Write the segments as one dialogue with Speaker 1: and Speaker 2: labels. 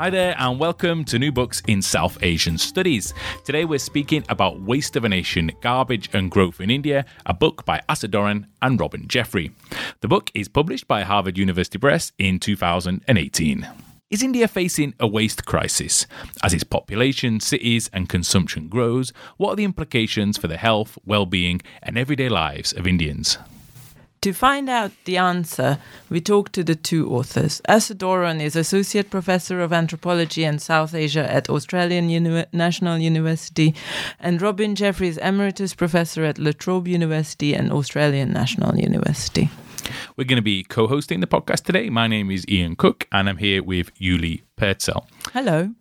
Speaker 1: Hi there, and welcome to New Books in South Asian Studies. Today we're speaking about Waste of a Nation, Garbage and Growth in India, a book by Asa Doran and Robin Jeffrey. The book is published by Harvard University Press in 2018. Is India facing a waste crisis? As its population, cities and consumption grows, what are the implications for the health, well-being and everyday lives of Indians?
Speaker 2: To find out the answer, we talked to the two authors. Asa Doran is Associate Professor of Anthropology and South Asia at Australian National University, and Robin Jeffrey is Emeritus Professor at La Trobe University and Australian National University.
Speaker 1: We're going to be co-hosting the podcast today. My name is Ian Cook, and I'm here with Yuli Pertzel.
Speaker 2: Hello.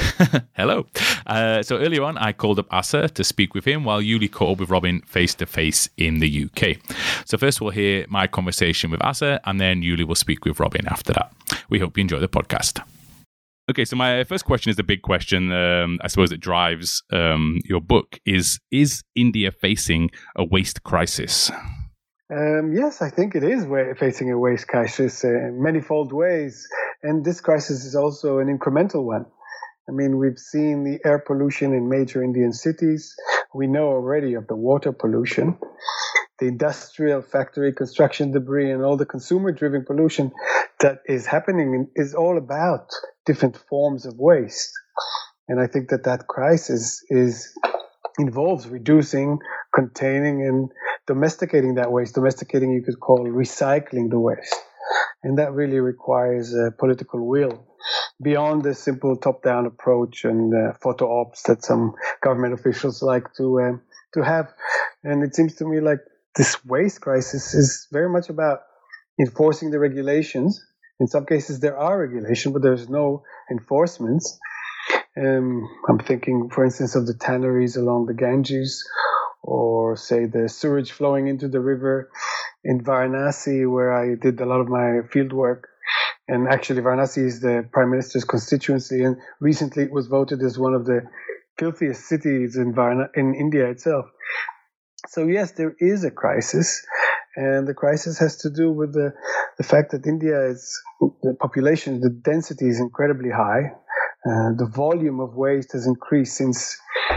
Speaker 1: Hello. So earlier on, I called up Asa to speak with him while Yuli caught up with Robin face-to-face in the UK. So first we'll hear my conversation with Asa, and then Yuli will speak with Robin after that. We hope you enjoy the podcast. Okay, so my first question is the big question, I suppose, that drives your book. Is India facing a waste crisis?
Speaker 3: Yes, I think it is facing a waste crisis in manifold ways. And this crisis is also an incremental one. I mean, we've seen the air pollution in major Indian cities. We know already of the water pollution. The industrial factory construction debris and all the consumer-driven pollution that is happening is all about different forms of waste. And I think that crisis involves reducing, containing, and domesticating that waste. Domesticating you could call recycling the waste. And that really requires a political will beyond the simple top-down approach and photo ops that some government officials like to have. And it seems to me like this waste crisis is very much about enforcing the regulations. In some cases there are regulations, but there's no enforcements. I'm thinking, for instance, of the tanneries along the Ganges, or say the sewage flowing into the river in Varanasi, where I did a lot of my field work. And actually, Varanasi is the Prime Minister's constituency, and recently it was voted as one of the filthiest cities in India itself. So yes, there is a crisis, and the crisis has to do with the fact that the population, the density is incredibly high. The volume of waste has increased since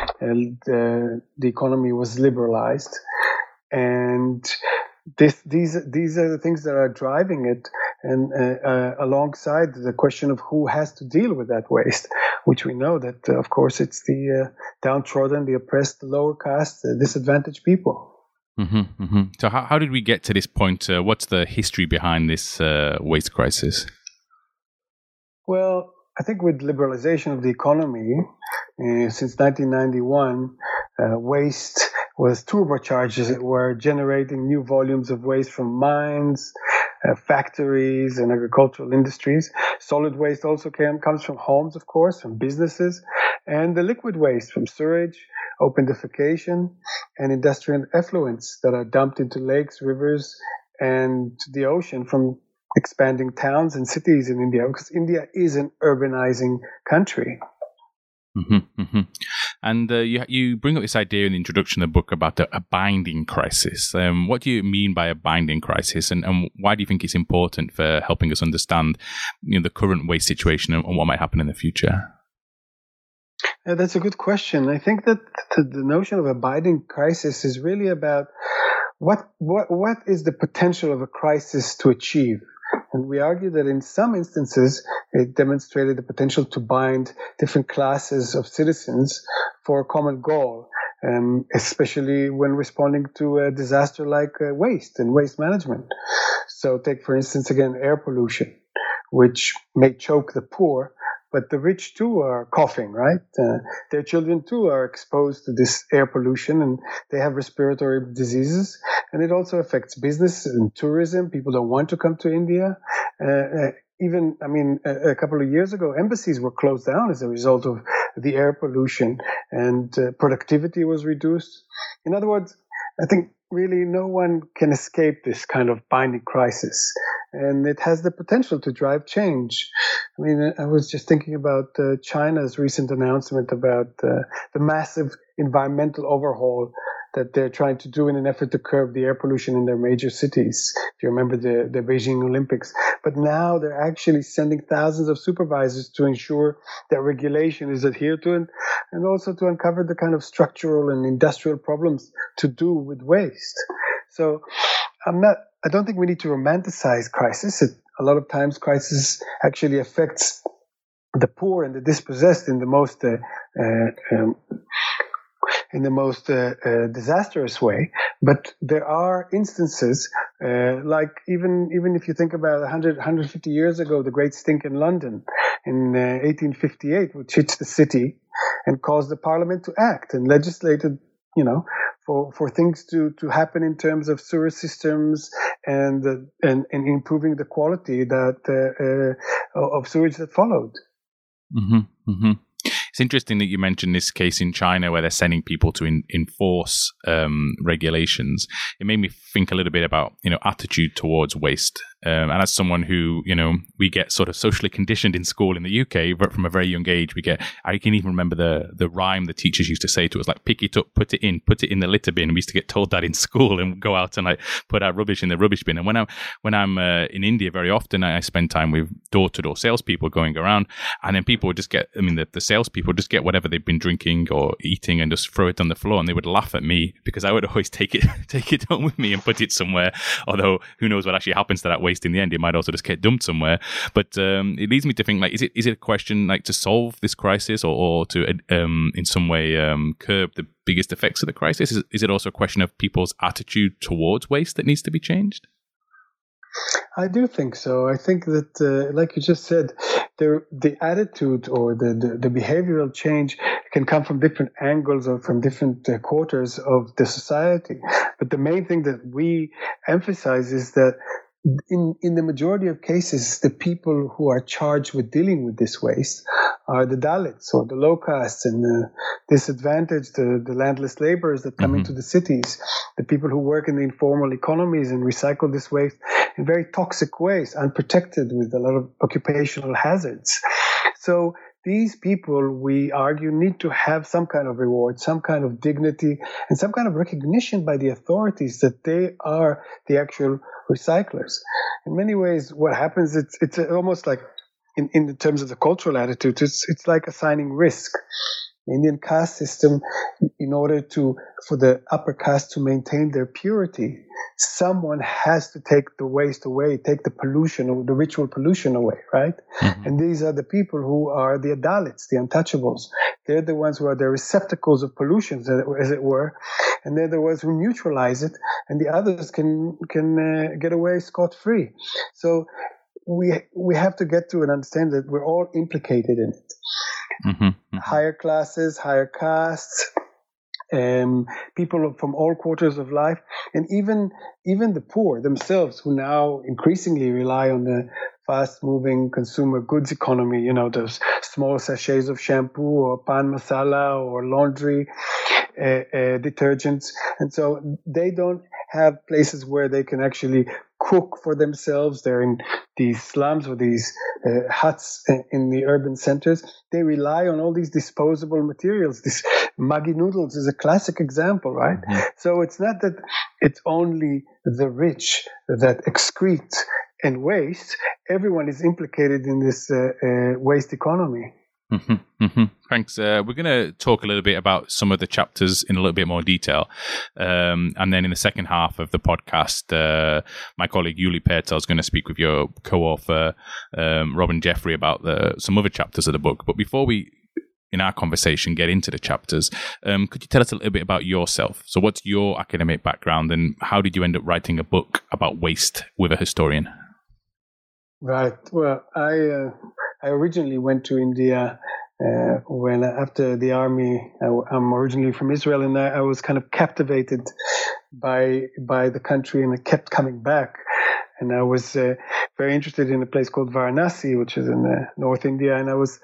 Speaker 3: the economy was liberalized, and these are the things that are driving it, and alongside the question of who has to deal with that waste, which we know that, of course, it's the downtrodden, the oppressed, the lower caste, the disadvantaged people.
Speaker 1: Mm-hmm, mm-hmm. So how did we get to this point? What's the history behind this waste crisis?
Speaker 3: Well, I think with liberalization of the economy, since 1991, waste was turbocharged, as it were, generating new volumes of waste from mines, factories, and agricultural industries. Solid waste also comes from homes, of course, from businesses, and the liquid waste from sewage, open defecation, and industrial effluents that are dumped into lakes, rivers, and the ocean from expanding towns and cities in India, because India is an urbanizing country.
Speaker 1: Mm-hmm, mm-hmm. And you bring up this idea in the introduction of the book about a binding crisis. What do you mean by a binding crisis, and why do you think it's important for helping us understand the current waste situation and what might happen in the future?
Speaker 3: That's a good question. I think that the notion of a binding crisis is really about what is the potential of a crisis to achieve. And we argue that in some instances, it demonstrated the potential to bind different classes of citizens for a common goal, especially when responding to a disaster like waste and waste management. So take, for instance, again, air pollution, which may choke the poor, but the rich too are coughing, right? Their children too are exposed to this air pollution, and they have respiratory diseases. And it also affects business and tourism. People don't want to come to India. A couple of years ago, embassies were closed down as a result of the air pollution, and productivity was reduced. In other words, I think really no one can escape this kind of binding crisis, and it has the potential to drive change. I mean, I was just thinking about China's recent announcement about the massive environmental overhaul that they're trying to do in an effort to curb the air pollution in their major cities. If you remember the Beijing Olympics. But now they're actually sending thousands of supervisors to ensure that regulation is adhered to, and also to uncover the kind of structural and industrial problems to do with waste. So I don't think we need to romanticize crisis. A lot of times crisis actually affects the poor and the dispossessed in the most disastrous way. But there are instances, like even if you think about 150 years ago, the Great Stink in London in 1858, which hit the city and caused the parliament to act and legislated, for things to happen in terms of sewer systems and improving the quality of sewage that followed.
Speaker 1: Mm-hmm, mm-hmm. It's interesting that you mentioned this case in China where they're sending people to enforce regulations. It made me think a little bit about, attitude towards waste. And as someone who, we get sort of socially conditioned in school in the UK, but from a very young age, I can even remember the rhyme the teachers used to say to us, like, pick it up, put it in the litter bin. We used to get told that in school and go out and put our rubbish in the rubbish bin. And when I'm in India, very often I spend time with door-to-door salespeople going around, and then people would just get, the salespeople would just get whatever they've been drinking or eating and just throw it on the floor, and they would laugh at me because I would always take it home with me and put it somewhere. Although who knows what actually happens to that waste in the end? It might also just get dumped somewhere. But it leads me to think, is it a question to solve this crisis or to in some way curb the biggest effects of the crisis? Is it also a question of people's attitude towards waste that needs to be changed?
Speaker 3: I do think so. I think that, like you just said, the attitude or the behavioral change can come from different angles or from different quarters of the society. But the main thing that we emphasize is that in the majority of cases, the people who are charged with dealing with this waste are the Dalits or the low castes and the disadvantaged, the landless laborers that come into the cities, the people who work in the informal economies and recycle this waste in very toxic ways, unprotected with a lot of occupational hazards. So these people, we argue, need to have some kind of reward, some kind of dignity, and some kind of recognition by the authorities that they are the actual recyclers. In many ways, what happens, it's almost like, in terms of the cultural attitude, it's like assigning risk. The Indian caste system, in order for the upper caste to maintain their purity, someone has to take the waste away, take the pollution or the ritual pollution away, right? Mm-hmm. And these are the people who are the Dalits, the untouchables. They're the ones who are the receptacles of pollution, as it were, and they're the ones who neutralize it, and the others can get away scot-free. So we have to get to and understand that we're all implicated in it. Mm-hmm, mm-hmm. Higher classes, higher castes, people from all quarters of life, and even the poor themselves, who now increasingly rely on the fast-moving consumer goods economy, those small sachets of shampoo or pan masala or laundry detergents. And so they don't have places where they can actually cook for themselves. They're in these slums or these huts in the urban centers. They rely on all these disposable materials. This Maggi noodles is a classic example, right? Mm-hmm. So it's not that it's only the rich that excrete and waste. Everyone is implicated in this waste economy.
Speaker 1: Mm-hmm, mm-hmm. Thanks. We're going to talk a little bit about some of the chapters in a little bit more detail. And then in the second half of the podcast, my colleague Yuli Pertel is going to speak with your co-author, Robin Jeffrey, about some other chapters of the book. But before we, in our conversation, get into the chapters, could you tell us a little bit about yourself? So what's your academic background and how did you end up writing a book about waste with a historian?
Speaker 3: Right. Well, I originally went to India when after the army. I'm originally from Israel, and I was kind of captivated by the country, and I kept coming back. And I was very interested in a place called Varanasi, which is in North India, and I was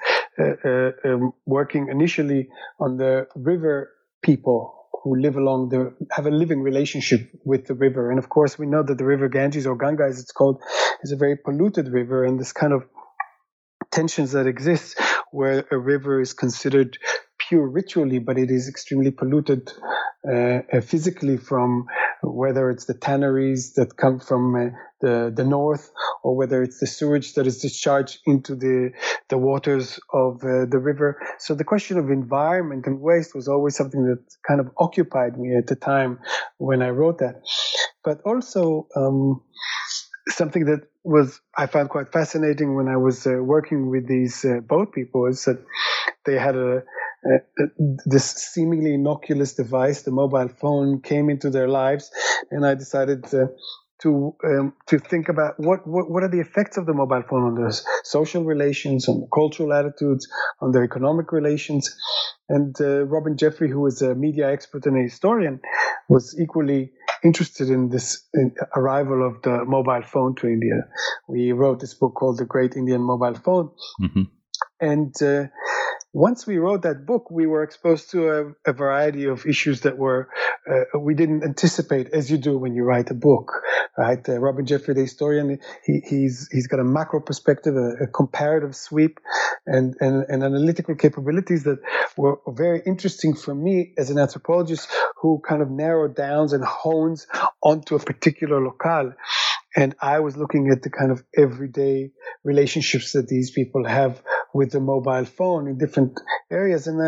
Speaker 3: working initially on the river people who live have a living relationship with the river. And of course, we know that the river Ganges, or Ganga as it's called, is a very polluted river, and this kind of tensions that exist where a river is considered pure ritually, but it is extremely polluted physically, from whether it's the tanneries that come from the north, or whether it's the sewage that is discharged into the waters of the river. So the question of environment and waste was always something that kind of occupied me at the time when I wrote that. But also something that I found quite fascinating when I was working with these boat people is that they had this seemingly innocuous device, the mobile phone, came into their lives, and I decided to think about what are the effects of the mobile phone on their social relations, on cultural attitudes, on their economic relations. And Robin Jeffrey, who is a media expert and a historian, was equally interested in this arrival of the mobile phone to India. We wrote this book called The Great Indian Mobile Phone. Mm-hmm. And once we wrote that book, we were exposed to a variety of issues that we didn't anticipate, as you do when you write a book, right? Robin Jeffrey, the historian, he's got a macro perspective, a comparative sweep, and analytical capabilities that were very interesting for me as an anthropologist who kind of narrowed down and hones onto a particular locale. And I was looking at the kind of everyday relationships that these people have with the mobile phone in different areas. And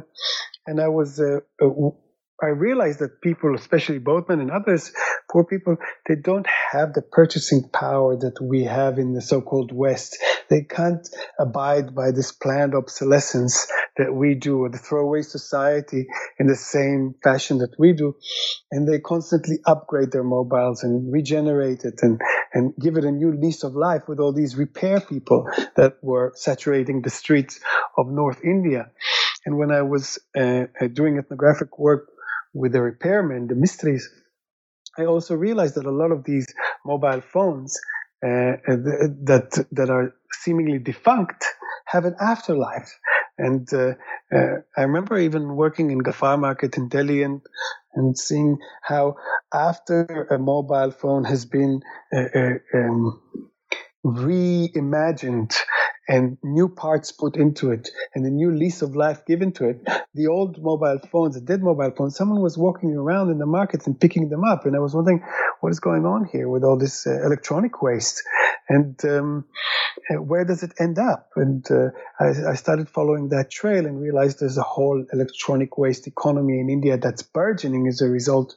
Speaker 3: I realized that people, especially boatmen and others, poor people, they don't have the purchasing power that we have in the so-called West. They can't abide by this planned obsolescence that we do, or the throwaway society in the same fashion that we do. And they constantly upgrade their mobiles and regenerate it and give it a new lease of life with all these repair people that were saturating the streets of North India. And when I was doing ethnographic work with the repairmen, the mistris, I also realized that a lot of these mobile phones that are seemingly defunct have an afterlife. And I remember even working in Gafar Market in Delhi and seeing how after a mobile phone has been reimagined and new parts put into it and a new lease of life given to it, the old mobile phones, the dead mobile phones, someone was walking around in the markets and picking them up. And I was wondering, what is going on here with all this electronic waste? And where does it end up? And I started following that trail and realized there's a whole electronic waste economy in India that's burgeoning as a result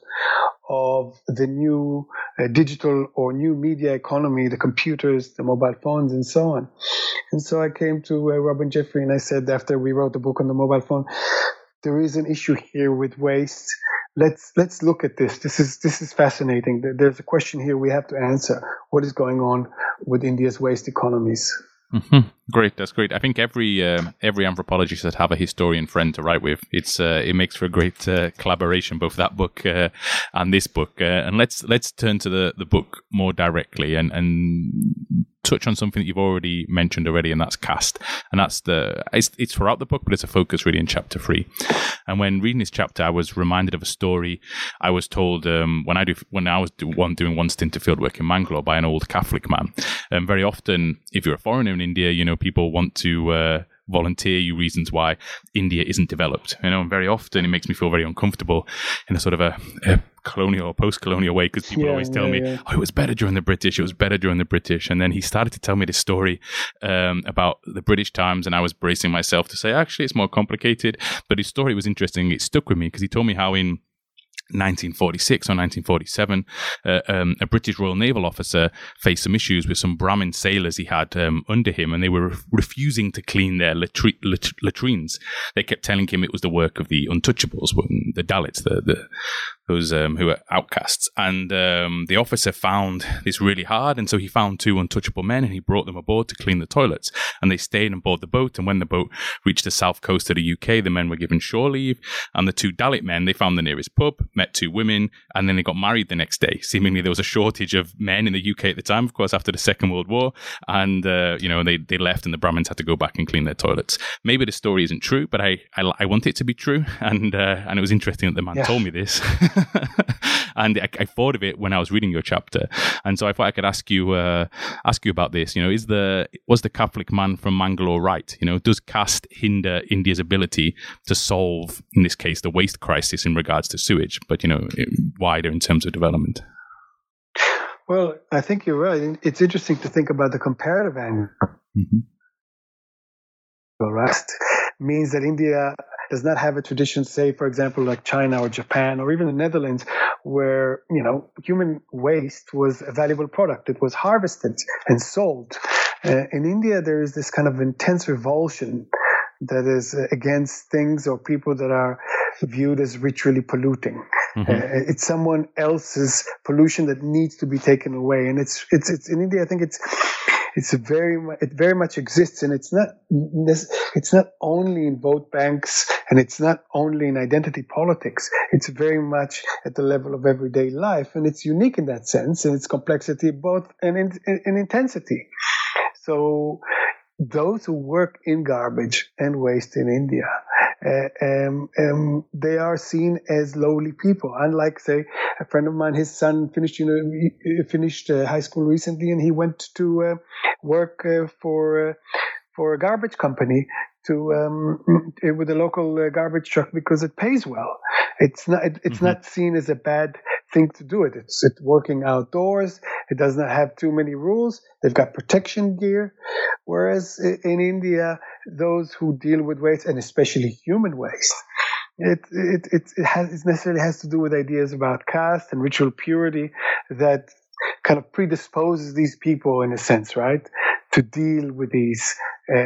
Speaker 3: of the new digital or new media economy, the computers, the mobile phones, and so on. And so I came to Robin Jeffrey and I said, after we wrote the book on the mobile phone, there is an issue here with waste. Let's look at this. This is fascinating. There's a question here we have to answer. What is going on with India's waste economies?
Speaker 1: Mm-hmm. Great, that's great. I think every anthropologist should have a historian friend to write with. It makes for a great collaboration, both that book and this book. And let's turn to the book more directly and touch on something that you've already mentioned already, and that's caste. And that's it's throughout the book, but it's a focus really in chapter 3. And when reading this chapter, I was reminded of a story I was told when I was doing one stint of fieldwork in Mangalore by an old Catholic man. And very often, if you're a foreigner in India, people want to volunteer you reasons why India isn't developed. And very often it makes me feel very uncomfortable in a sort of a colonial or post-colonial way, because people always tell me, oh, it was better during the British, and then he started to tell me this story about the British times, and I was bracing myself to say, actually, it's more complicated. But his story was interesting. It stuck with me because he told me how in 1946 or 1947, a British Royal Naval officer faced some issues with some Brahmin sailors he had under him, and they were refusing to clean their latrines. They kept telling him it was the work of the untouchables, the Dalits, those who were outcasts. And the officer found this really hard, and so he found 2 untouchable men, and he brought them aboard to clean the toilets. And they stayed on board the boat, and when the boat reached the south coast of the UK, the men were given shore leave, and the 2 Dalit men, they found the nearest pub, met 2 women, and then they got married the next day. Seemingly there was a shortage of men in the UK at the time, of course, after the Second World War, and they left, and the Brahmins had to go back and clean their toilets. Maybe the story isn't true, but I want it to be true, and it was interesting that the man told me this. And I thought of it when I was reading your chapter, and so I thought I could ask you about this. Was the Catholic man from Mangalore right? Does caste hinder India's ability to solve, in this case, the waste crisis in regards to sewage, but wider in terms of development?
Speaker 3: Well, I think you're right. It's interesting to think about the comparative angle.
Speaker 1: Mm-hmm.
Speaker 3: Rest means that India does not have a tradition, say, for example, like China or Japan or even the Netherlands, where, human waste was a valuable product. It was harvested and sold. In India, there is this kind of intense revulsion that is against things or people that are viewed as ritually polluting. Mm-hmm. It's someone else's pollution that needs to be taken away. And it's in India, I think it very much exists, and it's not only in vote banks, and it's not only in identity politics. It's very much at the level of everyday life, and it's unique in that sense, in its complexity, both and in intensity. So those who work in garbage and waste in India, they are seen as lowly people. Unlike, say, a friend of mine, his son finished high school recently, and he went to work for a garbage company with a local garbage truck because it pays well. It's not seen as a bad thing to do it. It's working outdoors. It does not have too many rules. They've got protection gear. Whereas in India, those who deal with waste, and especially human waste, it necessarily has to do with ideas about caste and ritual purity that kind of predisposes these people, in a sense, right, to deal with these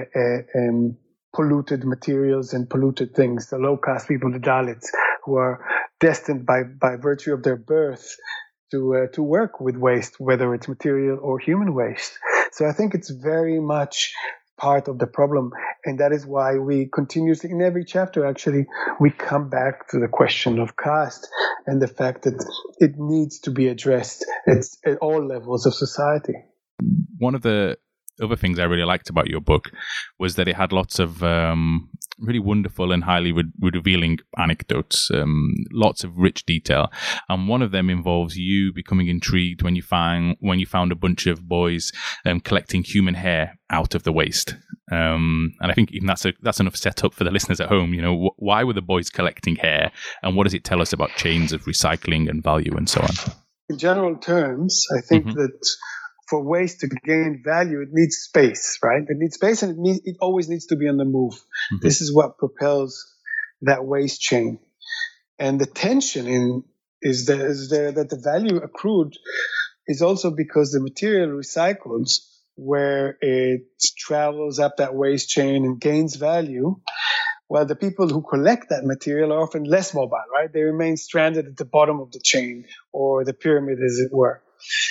Speaker 3: polluted materials and polluted things. The low caste people, the Dalits, who are destined by virtue of their birth to work with waste, whether it's material or human waste. So I think it's very much part of the problem, and that is why we continuously, in every chapter actually, we come back to the question of caste and the fact that it needs to be addressed at all levels of society.
Speaker 1: One of the other things I really liked about your book was that it had lots of really wonderful and highly revealing anecdotes, lots of rich detail. And one of them involves you becoming intrigued when you found a bunch of boys collecting human hair out of the waste. And I think even that's enough setup for the listeners at home. Why were the boys collecting hair, and what does it tell us about chains of recycling and value and so on?
Speaker 3: In general terms, I think that for waste to gain value, it needs space, right? It needs space, and it always needs to be on the move. Mm-hmm. This is what propels that waste chain. And the tension is there that the value accrued is also because the material recycled, where it travels up that waste chain and gains value, while the people who collect that material are often less mobile, right? They remain stranded at the bottom of the chain, or the pyramid, as it were.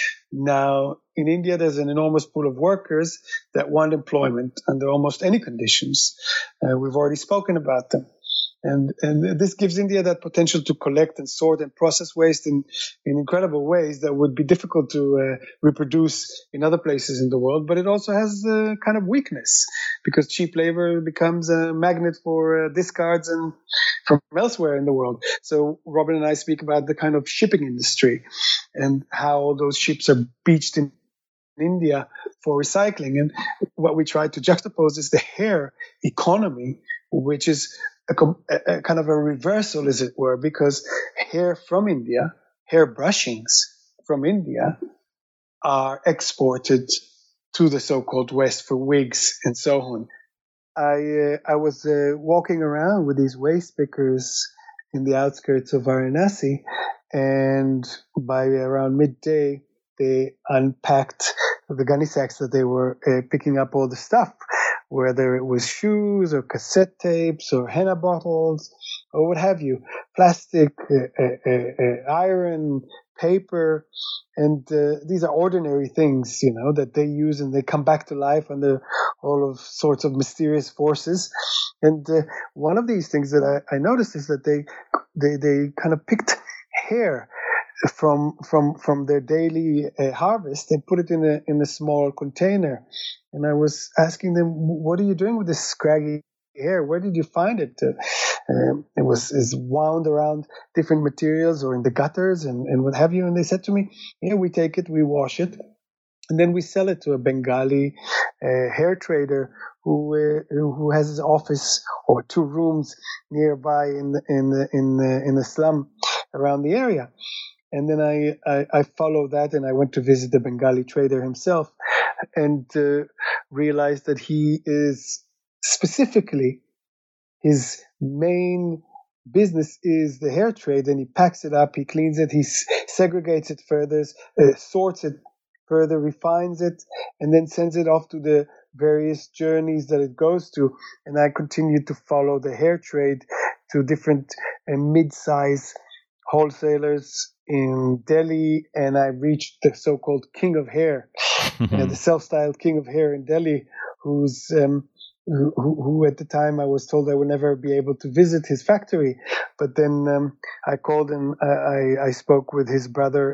Speaker 3: Now, in India, there's an enormous pool of workers that want employment under almost any conditions. We've already spoken about them. And this gives India that potential to collect and sort and process waste in incredible ways that would be difficult to reproduce in other places in the world. But it also has a kind of weakness, because cheap labor becomes a magnet for discards and from elsewhere in the world. So Robin and I speak about the kind of shipping industry and how all those ships are beached in India for recycling. And what we try to juxtapose is the hair economy, which is a kind of a reversal, as it were, because hair from India, hair brushings from India, are exported to the so-called West for wigs and so on. I was walking around with these waste pickers in the outskirts of Varanasi, and by around midday, they unpacked the gunny sacks that they were picking up all the stuff, whether it was shoes or cassette tapes or henna bottles or what have you, plastic, iron, paper, and these are ordinary things, that they use, and they come back to life under all of sorts of mysterious forces. And one of these things that I noticed is that they kind of picked hair from their daily harvest and put it in a small container. And I was asking them, what are you doing with this scraggy hair? Where did you find it? It is wound around different materials or in the gutters and what have you. And they said to me, yeah, we take it, we wash it, and then we sell it to a Bengali hair trader who has his office or 2 rooms nearby in the slum around the area. And then I followed that, and I went to visit the Bengali trader himself, and realized that he is specifically, his main business is the hair trade, and he packs it up, he cleans it, he segregates it further, sorts it further, refines it, and then sends it off to the various journeys that it goes to. And I continued to follow the hair trade to different mid-size wholesalers in Delhi, and I reached the so-called King of Hair, the self-styled King of Hair in Delhi, who at the time I was told I would never be able to visit his factory. But then I called him, I spoke with his brother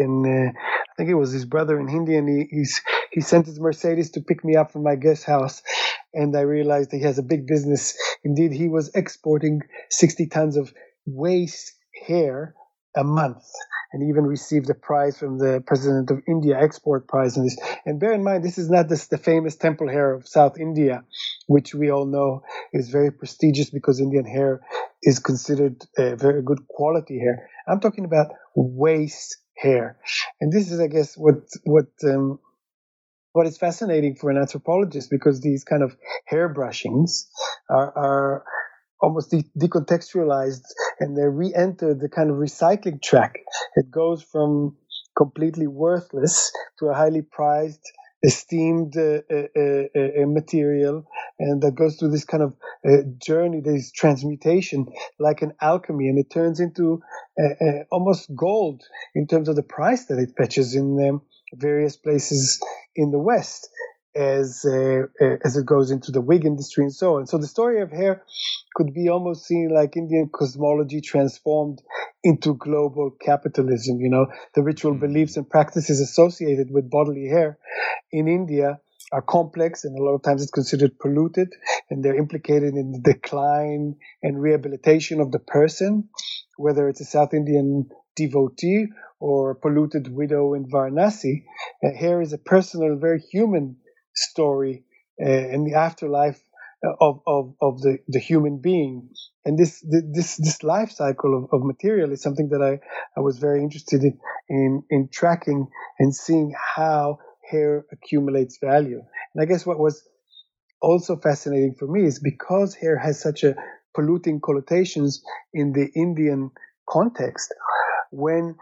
Speaker 3: I think it was his brother in Hindi, and he sent his Mercedes to pick me up from my guest house. And I realized he has a big business. Indeed, he was exporting 60 tons of waste hair a month, and even received a prize from the President of India, export prize. And bear in mind, this is not the famous temple hair of South India, which we all know is very prestigious because Indian hair is considered a very good quality hair. I'm talking about waste hair, and this is, I guess, what is fascinating for an anthropologist, because these kind of hair brushings are almost decontextualized, and they re-enter the kind of recycling track. It goes from completely worthless to a highly prized, esteemed material, and that goes through this kind of journey, this transmutation, like an alchemy, and it turns into almost gold in terms of the price that it fetches in various places in the West, as it goes into the wig industry and so on. So the story of hair could be almost seen like Indian cosmology transformed into global capitalism. The ritual beliefs and practices associated with bodily hair in India are complex, and a lot of times it's considered polluted, and they're implicated in the decline and rehabilitation of the person, whether it's a South Indian devotee or a polluted widow in Varanasi. Hair is a personal, very human story in the afterlife of the human being. And this life cycle of material is something that I was very interested in tracking and seeing how hair accumulates value. And I guess what was also fascinating for me is because hair has such a polluting connotations in the Indian context. When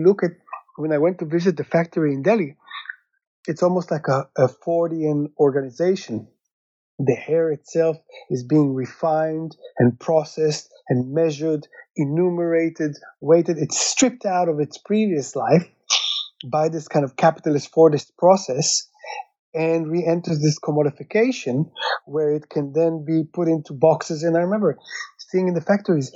Speaker 3: I went to visit the factory in Delhi, it's almost like a Fordian organization. The hair itself is being refined and processed and measured, enumerated, weighted. It's stripped out of its previous life by this kind of capitalist Fordist process, and re-enters this commodification where it can then be put into boxes. And I remember seeing in the factories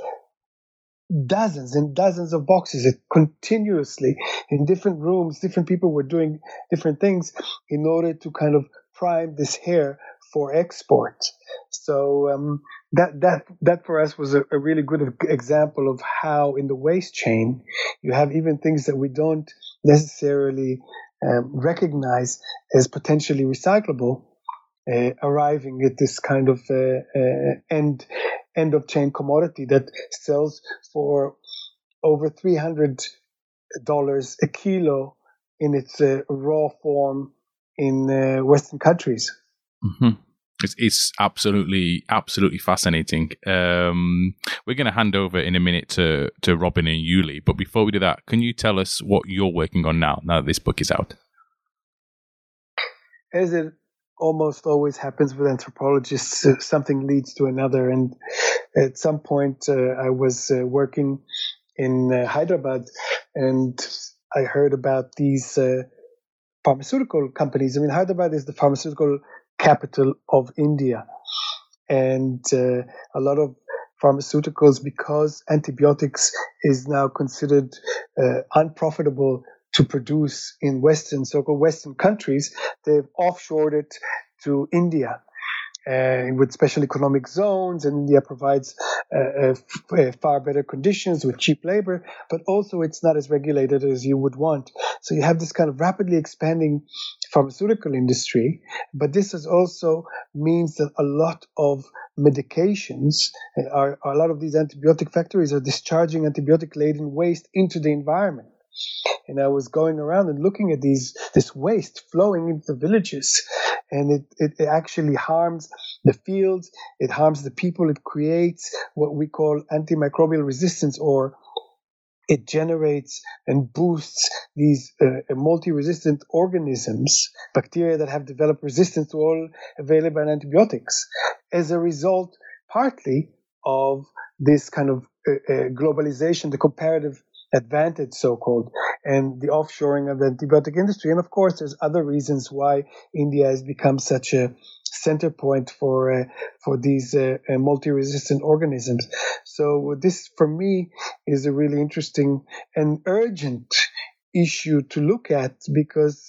Speaker 3: dozens and dozens of boxes, continuously in different rooms. Different people were doing different things in order to kind of prime this hair for export. So that for us was a really good example of how in the waste chain you have even things that we don't necessarily recognize as potentially recyclable, arriving at this kind of end of chain commodity that sells for over $300 a kilo in its raw form in Western countries.
Speaker 1: Mm-hmm. It's absolutely fascinating. We're going to hand over in a minute to Robin and Yuli, but before we do that, can you tell us what you're working on now that this book is out?
Speaker 3: As it almost always happens with anthropologists, something leads to another. And at some point, I was working in Hyderabad, and I heard about these pharmaceutical companies. I mean, Hyderabad is the pharmaceutical capital of India, and a lot of pharmaceuticals, because antibiotics is now considered unprofitable to produce in so-called Western countries, they've offshored it to India. with special economic zones, and India provides far better conditions with cheap labor, but also it's not as regulated as you would want. So you have this kind of rapidly expanding pharmaceutical industry, but this is also means that a lot of medications a lot of these antibiotic factories are discharging antibiotic-laden waste into the environment. And I was going around and looking at this waste flowing into the villages, and it actually harms the fields, it harms the people, it creates what we call antimicrobial resistance, or it generates and boosts these multi-resistant organisms, bacteria that have developed resistance to all available antibiotics, as a result partly of this kind of globalization, the comparative advantage, so-called, and the offshoring of the antibiotic industry. And of course, there's other reasons why India has become such a center point for these multi-resistant organisms. So this, for me, is a really interesting and urgent issue to look at, because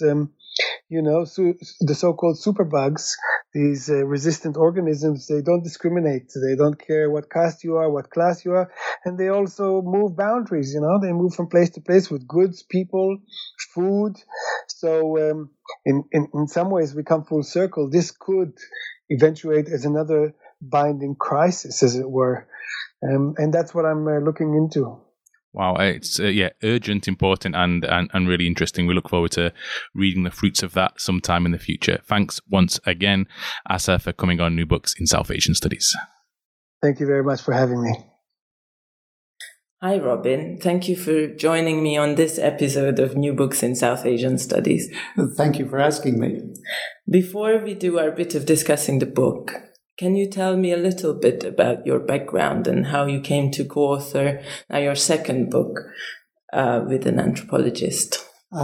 Speaker 3: so the so-called superbugs, these resistant organisms, they don't discriminate. They don't care what caste you are, what class you are, and they also move boundaries. They move from place to place with goods, people, food. So in some ways, we come full circle. This could eventuate as another binding crisis, as it were, and that's what I'm looking into.
Speaker 1: Wow, it's urgent, important, and really interesting. We look forward to reading the fruits of that sometime in the future. Thanks once again, Asa, for coming on New Books in South Asian Studies.
Speaker 3: Thank you very much for having me.
Speaker 2: Hi, Robin. Thank you for joining me on this episode of New Books in South Asian Studies.
Speaker 4: Thank you for asking me.
Speaker 2: Before we do our bit of discussing the book, can you tell me a little bit about your background and how you came to co-author now your second book with an anthropologist?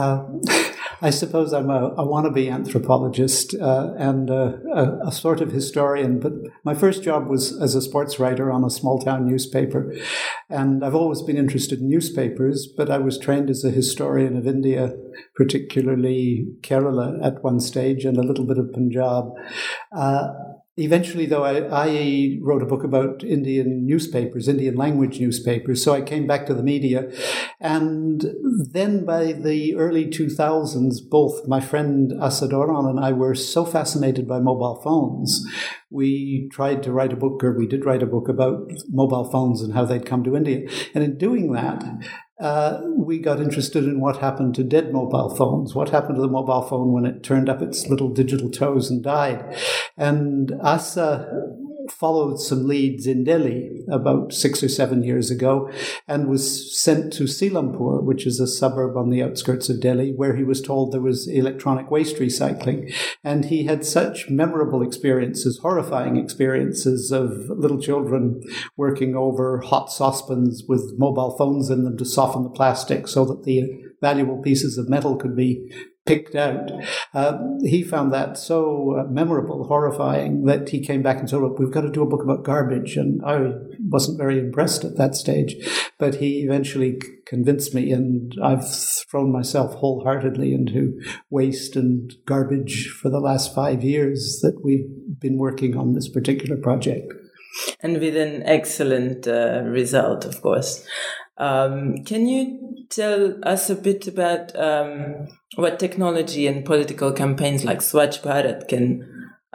Speaker 4: I suppose I'm a wannabe anthropologist and a sort of historian, but my first job was as a sports writer on a small-town newspaper, and I've always been interested in newspapers, but I was trained as a historian of India, particularly Kerala at one stage, and a little bit of Punjab. Eventually, though, I wrote a book about Indian newspapers, Indian language newspapers, so I came back to the media. And then by the early 2000s, both my friend Asa Doron and I were so fascinated by mobile phones. We tried to write a book, or we did write a book about mobile phones and how they'd come to India. And in doing that, we got interested in what happened to dead mobile phones. What happened to the mobile phone when it turned up its little digital toes and died? And Asa followed some leads in Delhi about 6 or 7 years ago and was sent to Selampur, which is a suburb on the outskirts of Delhi, where he was told there was electronic waste recycling. And he had such memorable experiences, horrifying experiences of little children working over hot saucepans with mobile phones in them to soften the plastic so that the valuable pieces of metal could be picked out. He found that so memorable, horrifying, that he came back and said, look, we've got to do a book about garbage. And I wasn't very impressed at that stage. But he eventually convinced me, and I've thrown myself wholeheartedly into waste and garbage for the last 5 years that we've been working on this particular project.
Speaker 2: And with an excellent result, of course. Can you tell us a bit about what technology and political campaigns like Swachh Bharat can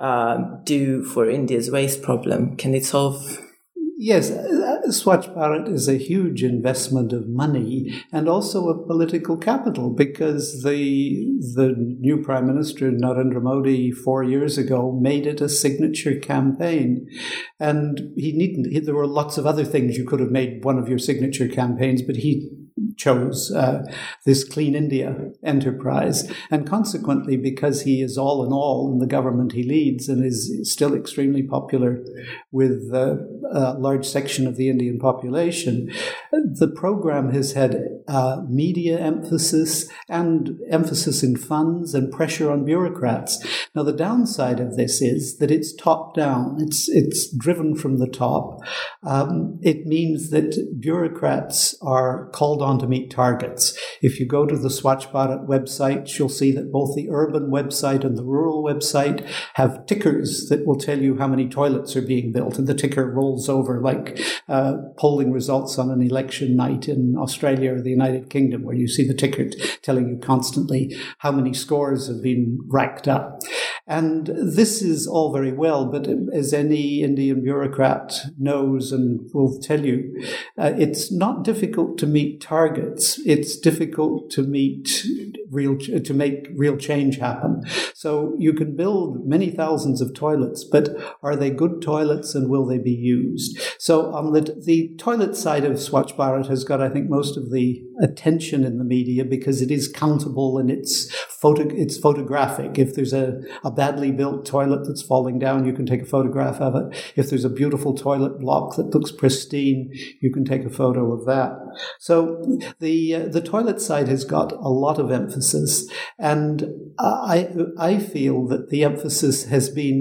Speaker 2: do for India's waste problem? Can it solve?
Speaker 4: Yes, Swachh Bharat is a huge investment of money and also of political capital, because the new Prime Minister, Narendra Modi, 4 years ago, made it a signature campaign. And there were lots of other things you could have made one of your signature campaigns, but he chose this Clean India enterprise. And consequently, because he is all in all in the government he leads and is still extremely popular with a large section of the Indian population, the program has had media emphasis and emphasis in funds and pressure on bureaucrats. Now, the downside of this is that it's top-down. It's driven from the top. It means that bureaucrats are called on to to meet targets. If you go to the Swachh Bharat website, you'll see that both the urban website and the rural website have tickers that will tell you how many toilets are being built, and the ticker rolls over like polling results on an election night in Australia or the United Kingdom, where you see the ticker telling you constantly how many scores have been racked up. And this is all very well, but as any Indian bureaucrat knows and will tell you, it's not difficult to meet targets. It's difficult to make real change happen. So you can build many thousands of toilets, but are they good toilets and will they be used? So on the toilet side of Swachh Bharat has got, I think, most of the attention in the media because it is countable and it's photographic. If there's a badly built toilet that's falling down, you can take a photograph of it. If there's a beautiful toilet block that looks pristine, you can take a photo of that. So the toilet side has got a lot of emphasis, and I feel that the emphasis has been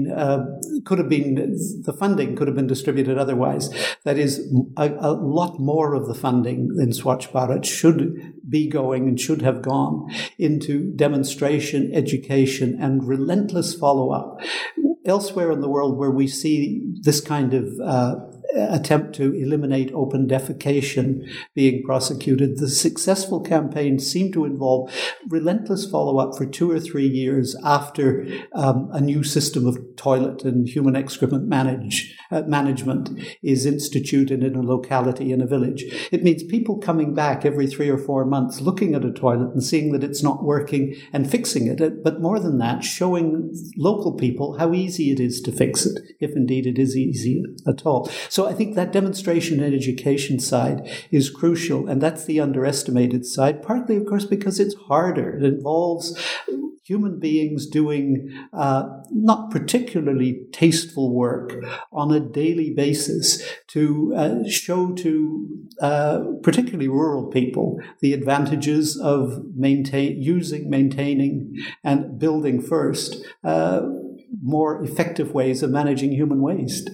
Speaker 4: the funding could have been distributed otherwise. That is, a lot more of the funding in Swachh Bharat should be going and should have gone into demonstration, education, and relentless follow-up. Elsewhere in the world where we see this kind of attempt to eliminate open defecation being prosecuted, the successful campaigns seem to involve relentless follow-up for 2 or 3 years after a new system of toilet and human excrement management is instituted in a locality, in a village. It means people coming back every 3 or 4 months, looking at a toilet and seeing that it's not working and fixing it. But more than that, showing local people how easy it is to fix it, if indeed it is easy at all. So I think that demonstration and education side is crucial, and that's the underestimated side, partly, of course, because it's harder. It involves human beings doing not particularly tasteful work on a daily basis to show to particularly rural people the advantages of maintaining, and building first more effective ways of managing human waste.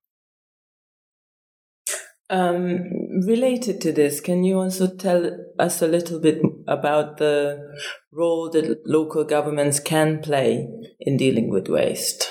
Speaker 2: Related to this, can you also tell us a little bit about the role that local governments can play in dealing with waste?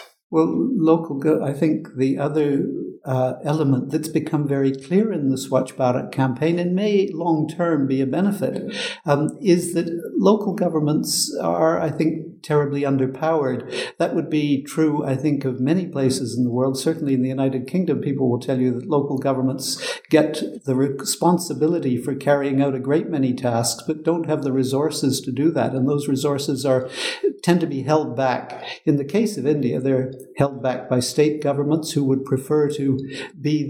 Speaker 4: Well, I think the other element that's become very clear in the Swachh Bharat campaign and may long-term be a benefit is that local governments are, I think, terribly underpowered. That would be true, I think, of many places in the world. Certainly in the United Kingdom, people will tell you that local governments get the responsibility for carrying out a great many tasks, but don't have the resources to do that. And those resources tend to be held back. In the case of India, they're held back by state governments who would prefer to be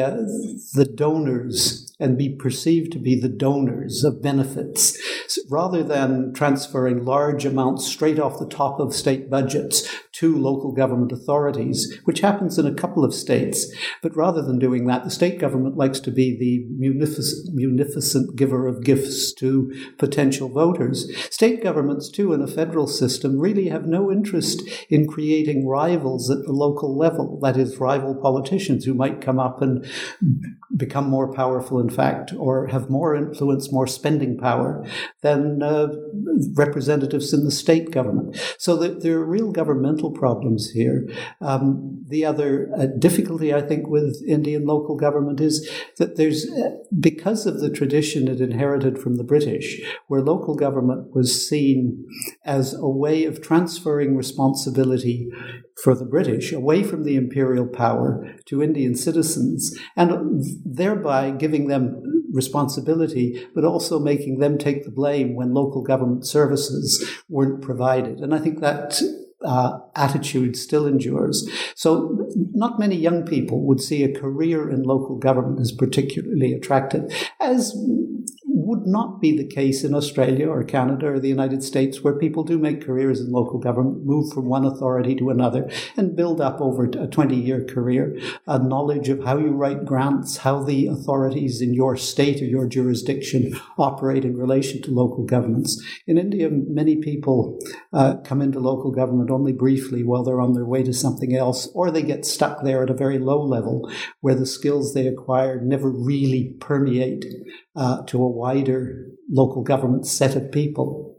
Speaker 4: the donors and be perceived to be the donors of benefits, rather than transferring large amounts straight off the top of state budgets to local government authorities, which happens in a couple of states. But rather than doing that, the state government likes to be the munificent giver of gifts to potential voters. State governments, too, in a federal system, really have no interest in creating rivals at the local level, that is, rival politicians who might come up and become more powerful, in fact, or have more influence, more spending power than representatives in the state government. So there are real governmental problems here. The other difficulty, I think, with Indian local government is that there's, because of the tradition it inherited from the British, where local government was seen as a way of transferring responsibility for the British away from the imperial power to Indian citizens, and thereby giving them responsibility, but also making them take the blame when local government services weren't provided. And I think that attitude still endures. So not many young people would see a career in local government as particularly attractive, as would not be the case in Australia or Canada or the United States, where people do make careers in local government, move from one authority to another, and build up over a 20-year career a knowledge of how you write grants, how the authorities in your state or your jurisdiction operate in relation to local governments. In India, many people come into local government only briefly while they're on their way to something else, or they get stuck there at a very low level where the skills they acquire never really permeate to a wide wider local government set of people.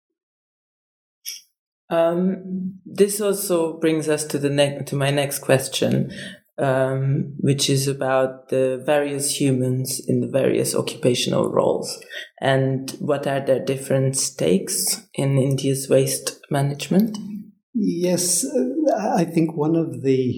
Speaker 2: This also brings us to my next question, which is about the various humans in the various occupational roles and what are their different stakes in India's waste management.
Speaker 4: Yes, I think one of the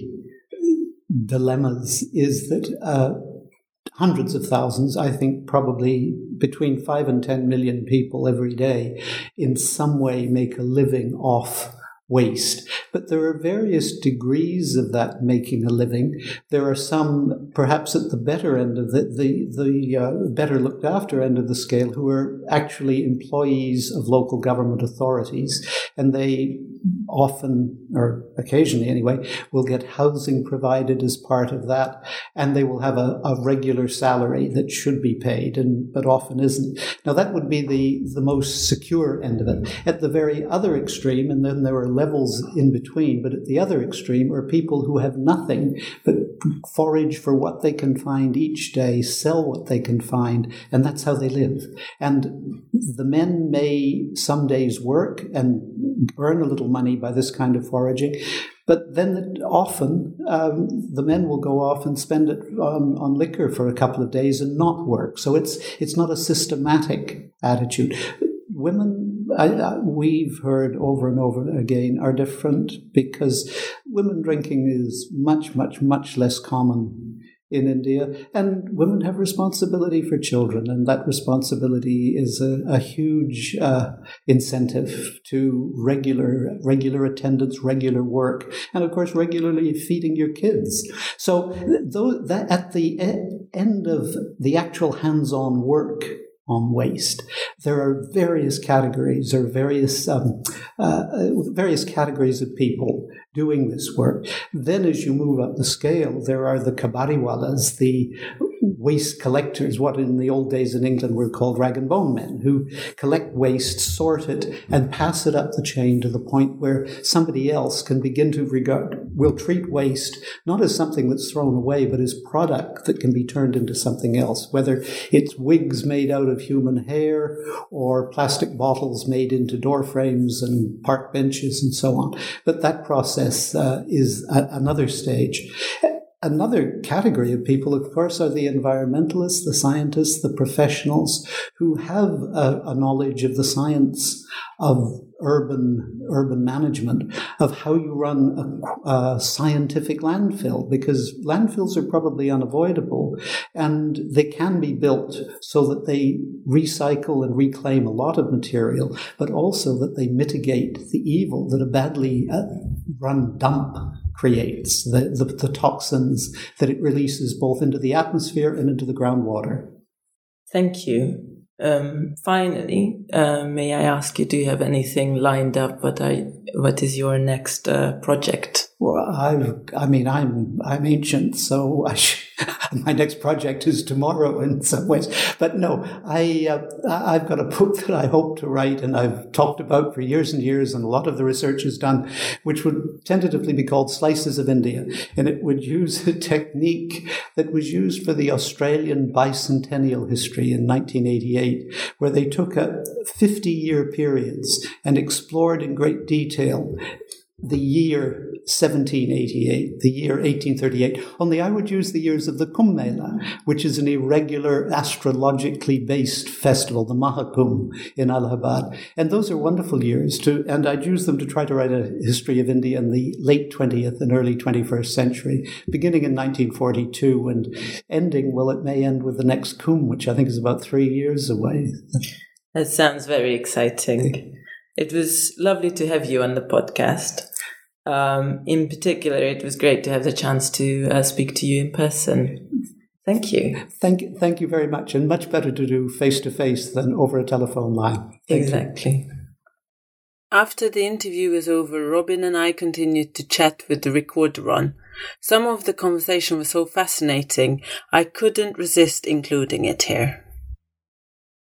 Speaker 4: dilemmas is that hundreds of thousands, I think probably between 5 and 10 million people every day in some way make a living off waste. But there are various degrees of that making a living. There are some, perhaps at the better end of the better looked after end of the scale, who are actually employees of local government authorities, and they often, or occasionally anyway, will get housing provided as part of that, and they will have a regular salary that should be paid, but often isn't. Now that would be the most secure end of it. At the very other extreme, and then there are levels in between, but at the other extreme are people who have nothing but forage for what they can find each day, sell what they can find, and that's how they live. And the men may some days work and earn a little money by this kind of foraging, but then often the men will go off and spend it on liquor for a couple of days and not work. So it's not a systematic attitude. Women, we've heard over and over again, are different because women drinking is much, much, much less common in India, and women have responsibility for children, and that responsibility is a huge incentive to regular attendance, regular work, and of course regularly feeding your kids. So that at the end of the actual hands-on work on waste, there are various categories or various categories of people doing this work. Then as you move up the scale, there are the kabadiwalas, the waste collectors, what in the old days in England were called rag and bone men, who collect waste, sort it, and pass it up the chain to the point where somebody else can begin to will treat waste not as something that's thrown away, but as product that can be turned into something else, whether it's wigs made out of human hair or plastic bottles made into door frames and park benches and so on. But that process is another stage. Another category of people, of course, are the environmentalists, the scientists, the professionals who have a knowledge of the science of urban management, of how you run a scientific landfill, because landfills are probably unavoidable, and they can be built so that they recycle and reclaim a lot of material, but also that they mitigate the evil that a badly run dump creates, the toxins that it releases both into the atmosphere and into the groundwater.
Speaker 2: Thank you. Finally, may I ask you, do you have anything lined up? What is your next project?
Speaker 4: Well, I'm ancient, so my next project is tomorrow in some ways. But no, I've got a book that I hope to write, and I've talked about for years and years, and a lot of the research is done, which would tentatively be called Slices of India, and it would use a technique that was used for the Australian bicentennial history in 1988, where they took 50-year periods and explored in great detail the year 1788, the year 1838. Only I would use the years of the Kumbh Mela, which is an irregular astrologically based festival, the Mahakumbh in Allahabad. And those are wonderful years and I'd use them to try to write a history of India in the late 20th and early 21st century, beginning in 1942 and ending, well, it may end with the next Kumbh, which I think is about 3 years away.
Speaker 2: That sounds very exciting. It was lovely to have you on the podcast. In particular, it was great to have the chance to speak to you in person. Thank you.
Speaker 4: Thank you very much, and much better to do face-to-face than over a telephone line.
Speaker 2: Exactly. After the interview was over, Robin and I continued to chat with the recorder on. Some of the conversation was so fascinating, I couldn't resist including it here.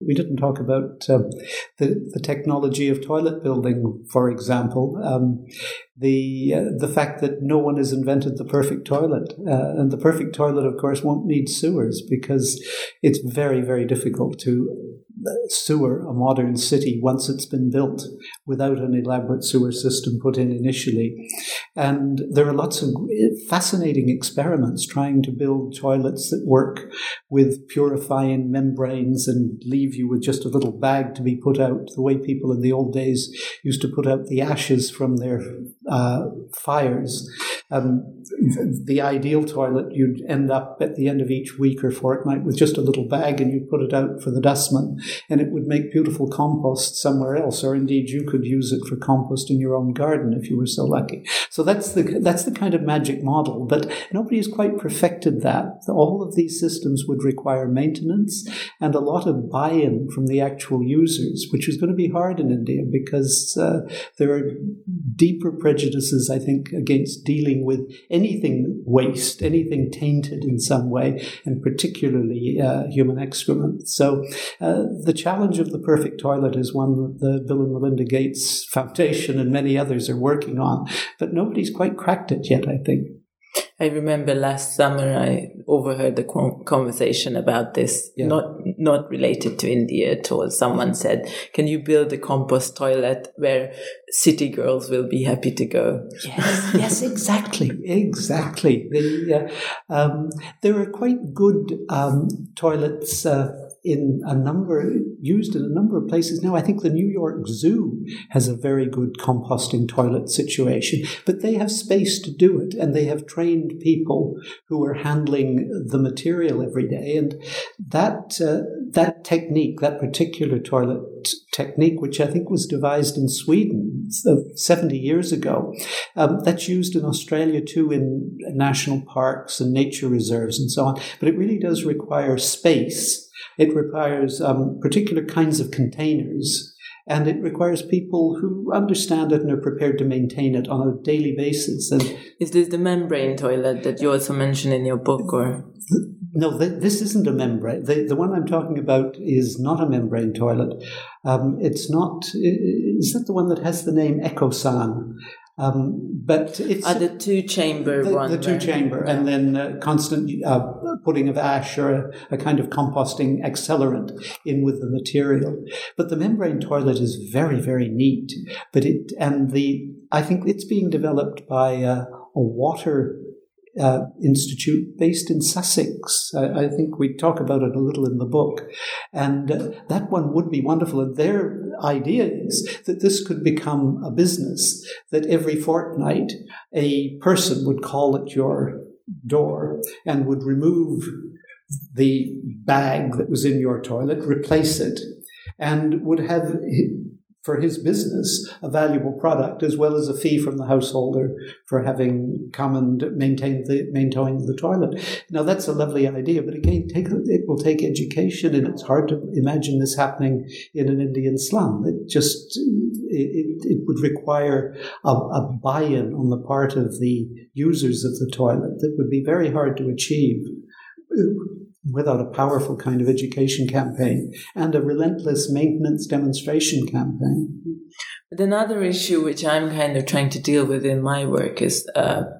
Speaker 4: We didn't talk about the technology of toilet building, for example. The fact that no one has invented the perfect toilet. And the perfect toilet, of course, won't need sewers because it's very, very difficult to sewer a modern city once it's been built without an elaborate sewer system put in initially. And there are lots of fascinating experiments trying to build toilets that work with purifying membranes and leave you with just a little bag to be put out, the way people in the old days used to put out the ashes from their fires. The ideal toilet, you'd end up at the end of each week or fortnight with just a little bag and you'd put it out for the dustman and it would make beautiful compost somewhere else, or indeed you could use it for compost in your own garden if you were so lucky. So that's the kind of magic model, but nobody has quite perfected that. All of these systems would require maintenance and a lot of buy-in from the actual users, which is going to be hard in India because there are deeper prejudices, I think, against dealing with anything waste, anything tainted in some way, and particularly human excrement. So the challenge of the perfect toilet is one that the Bill and Melinda Gates Foundation and many others are working on, but nobody's quite cracked it yet, I think.
Speaker 2: I remember last summer I overheard the conversation about this, not related to India at all. Someone said, can you build a compost toilet where city girls will be happy to go?
Speaker 4: Yes, exactly. There are quite good toilets used in a number of places now. I think the New York Zoo has a very good composting toilet situation, but they have space to do it, and they have trained people who are handling the material every day. And that technique, that particular toilet technique, which I think was devised in Sweden 70 years ago, that's used in Australia too in national parks and nature reserves and so on. But it really does require space. It requires particular kinds of containers, and it requires people who understand it and are prepared to maintain it on a daily basis. And
Speaker 2: is this the membrane toilet that you also mention in your book, or?
Speaker 4: No, this isn't a membrane. The one I'm talking about is not a membrane toilet. It's not. Is that the one that has the name Ecosan? But it's
Speaker 2: the two-chamber one.
Speaker 4: The two-chamber, and then constant putting of ash or a kind of composting accelerant in with the material. But the membrane toilet is very, very neat. But I think it's being developed by a water institute based in Sussex. I think we talk about it a little in the book. And that one would be wonderful. And their idea is that this could become a business, that every fortnight a person would call at your door and would remove the bag that was in your toilet, replace it, and would have, for his business, a valuable product, as well as a fee from the householder for having come and maintained the toilet. Now, that's a lovely idea, but again, it will take education, and it's hard to imagine this happening in an Indian slum. It would require a buy-in on the part of the users of the toilet that would be very hard to achieve without a powerful kind of education campaign and a relentless maintenance demonstration campaign.
Speaker 2: But another issue which I'm kind of trying to deal with in my work is that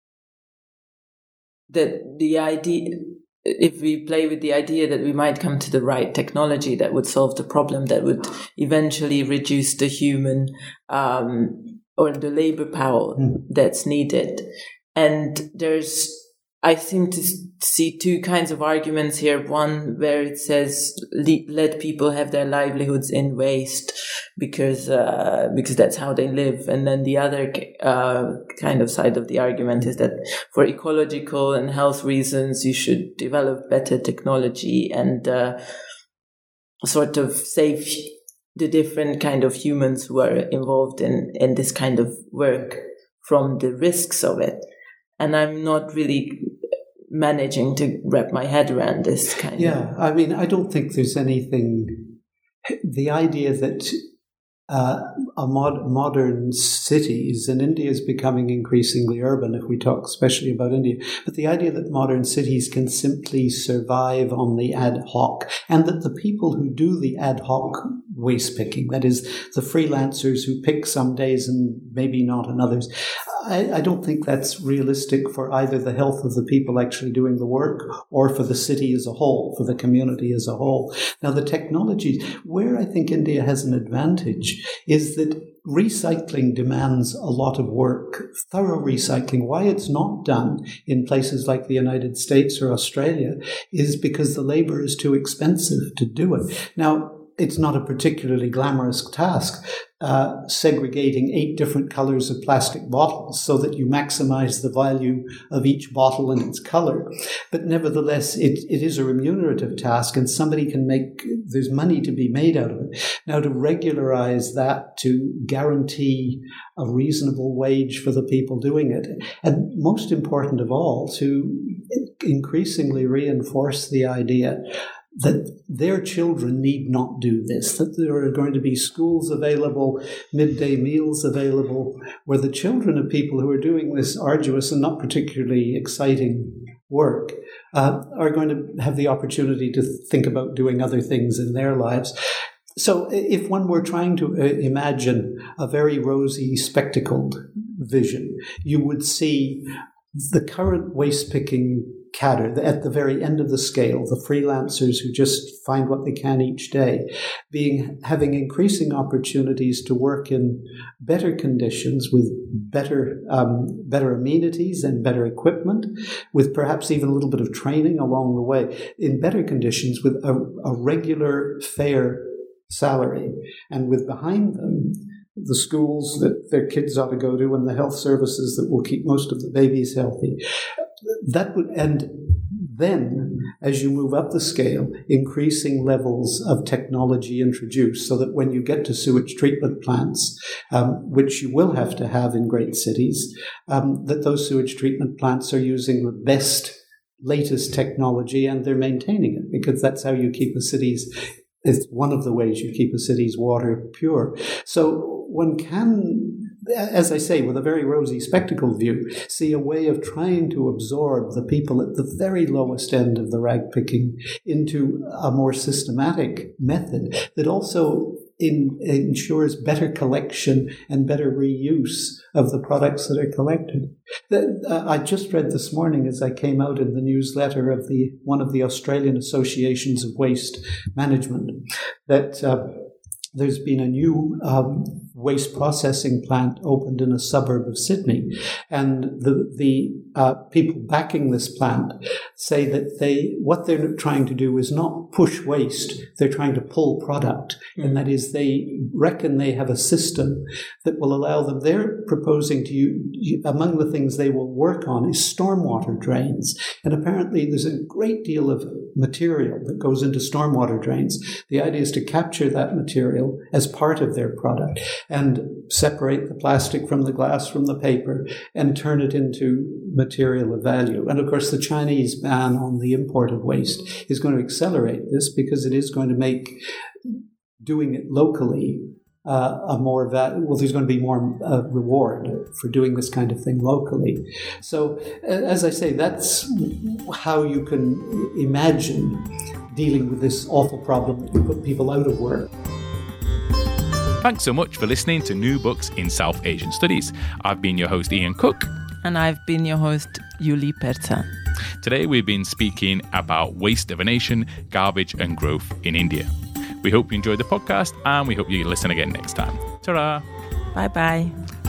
Speaker 2: the idea, if we play with the idea that we might come to the right technology that would solve the problem, that would eventually reduce the human or the labor power that's needed. And I seem to see two kinds of arguments here. One where it says let people have their livelihoods in waste because that's how they live, and then the other kind of side of the argument is that for ecological and health reasons you should develop better technology and sort of save the different kind of humans who are involved in this kind of work from the risks of it. And I'm not really managing to wrap my head around this kind of...
Speaker 4: Yeah, I mean, I don't think there's anything... The idea that modern cities, and India is becoming increasingly urban if we talk especially about India, but the idea that modern cities can simply survive on the ad hoc, and that the people who do the ad hoc waste picking, that is, the freelancers who pick some days and maybe not on others, I don't think that's realistic for either the health of the people actually doing the work or for the city as a whole, for the community as a whole. Now, the technologies, where I think India has an advantage is that recycling demands a lot of work, thorough recycling. Why it's not done in places like the United States or Australia is because the labor is too expensive to do it. Now, it's not a particularly glamorous task, segregating 8 different colors of plastic bottles so that you maximize the value of each bottle and its color. But nevertheless, it is a remunerative task, and somebody can there's money to be made out of it. Now, to regularize that, to guarantee a reasonable wage for the people doing it, and most important of all, to increasingly reinforce the idea that their children need not do this, that there are going to be schools available, midday meals available, where the children of people who are doing this arduous and not particularly exciting work are going to have the opportunity to think about doing other things in their lives. So if one were trying to imagine a very rosy, spectacled vision, you would see the current waste-picking cadre, at the very end of the scale, the freelancers who just find what they can each day, having increasing opportunities to work in better conditions with better amenities and better equipment, with perhaps even a little bit of training along the way, in better conditions with a regular, fair salary, and with behind them the schools that their kids ought to go to and the health services that will keep most of the babies healthy. And then, as you move up the scale, increasing levels of technology introduced, so that when you get to sewage treatment plants, which you will have to have in great cities, that those sewage treatment plants are using the best, latest technology, and they're maintaining it, because that's how you keep it's one of the ways you keep a city's water pure. So one can, as I say, with a very rosy spectacle view, see a way of trying to absorb the people at the very lowest end of the rag picking into a more systematic method that also ensures better collection and better reuse of the products that are collected. I just read this morning, as I came out in the newsletter of one of the Australian Associations of Waste Management, that there's been a new waste processing plant opened in a suburb of Sydney, and the people backing this plant say that what they're trying to do is not push waste, they're trying to pull product, and that is, they reckon they have a system that will allow them. They're proposing to among the things they will work on is stormwater drains, and apparently there's a great deal of material that goes into stormwater drains. The idea is to capture that material as part of their product and separate the plastic from the glass from the paper and turn it into material of value. And of course, the Chinese ban on the import of waste is going to accelerate this, because it is going to make doing it locally there's going to be more reward for doing this kind of thing locally. So, as I say, that's how you can imagine dealing with this awful problem that you put people out of work.
Speaker 1: Thanks so much for listening to New Books in South Asian Studies. I've been your host, Ian Cook.
Speaker 2: And I've been your host, Yuli Perza.
Speaker 1: Today we've been speaking about waste of a nation, garbage and growth in India. We hope you enjoyed the podcast, and we hope you listen again next time. Ta-ra!
Speaker 2: Bye-bye.